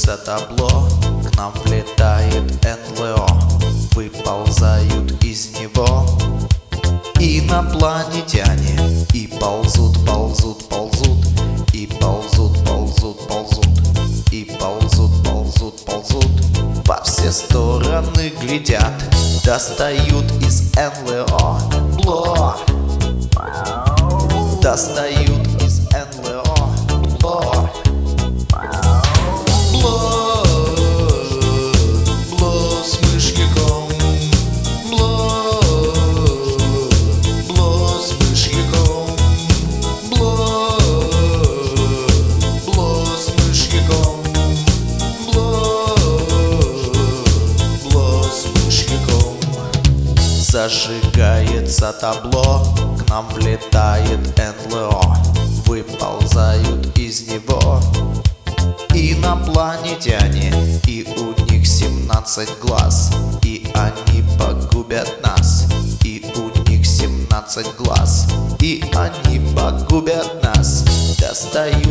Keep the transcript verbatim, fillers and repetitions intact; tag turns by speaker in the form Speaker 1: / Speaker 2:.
Speaker 1: Зажигается табло, к нам влетает эн эл о. Выползают из него инопланетяне и ползут, ползут, ползут, и ползут, ползут, ползут, и ползут, ползут, ползут. Во все стороны глядят, достают из эн эл о бло. Достают из эн эл о бло. Бло, бло с мышьяком. Бло, бло с мышьяком. Бло, бло с мышьяком. Бло, бло с мышьяком. Зажигается табло, к нам влетает эн эл о. Выползают из него инопланетяне, и у них семнадцать глаз, и они погубят нас. И у них семнадцать глаз, и они погубят нас. Достают